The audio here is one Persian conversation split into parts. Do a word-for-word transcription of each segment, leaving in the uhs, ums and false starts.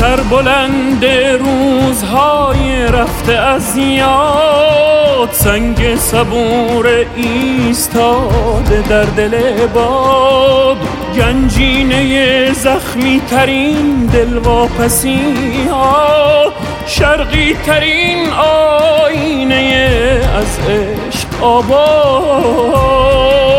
سربلند روزهای رفته از یاد، سنگ صبور ایستاده در دل باد، گنجینه زخمی ترین دلواپسی ها، شرقی ترین آینه از عشق آباد.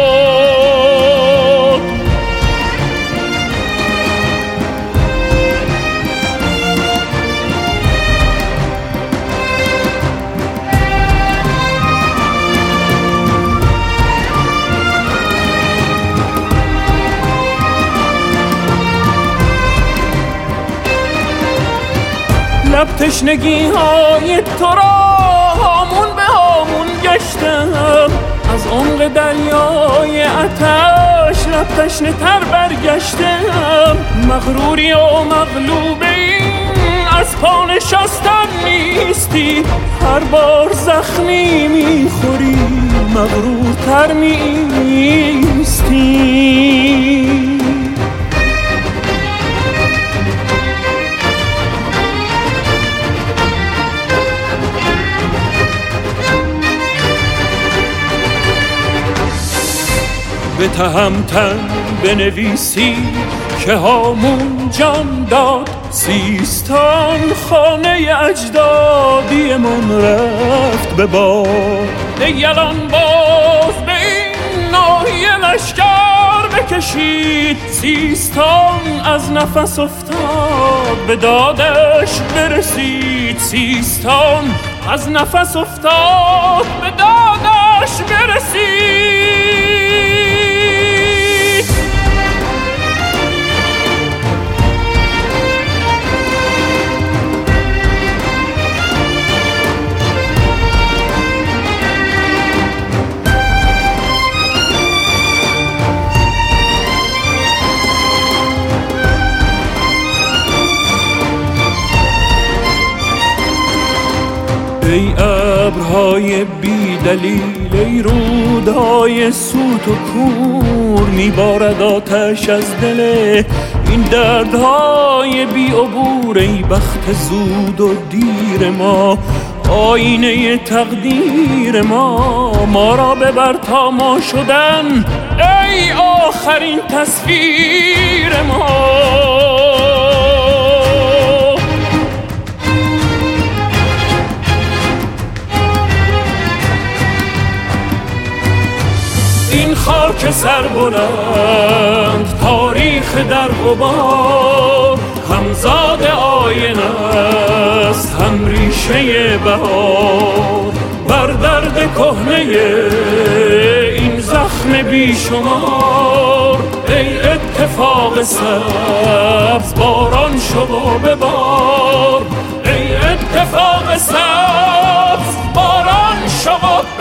لب تشنگی های تو را هامون به هامون گشتم، از عمق دریای آتش لب تشنه تر برگشتم. مغروری و مغلوب این از پا نشستن نیستی، هر بار زخمی میخوری مغرورتر میستی. به تهمتن بنویسی که هامون جان داد، سیستان خانه اجدادی من رفت به باد. یلان باز به این ناحیه لشکر بکشید، سیستان از نفس افتاد به دادش برسید، سیستان از نفس افتاد به دادش برسید. ای ابرهای بی دلیل، ای رودهای سوت و کور، میبارد آتش از دل این دردهای بی عبور. ای بخت زود و دیر ما، آینه تقدیر ما، ما را ببر تا ما شدن ای آخرین تصویر ما. این خاک سربلند تاریخ در غبار، همزاد آینه است هم ریشه بهار. بر درد کهنه این زخم بیشمار، ای اتفاق سبز باران شو و ببار، ای اتفاق سبز باران شو و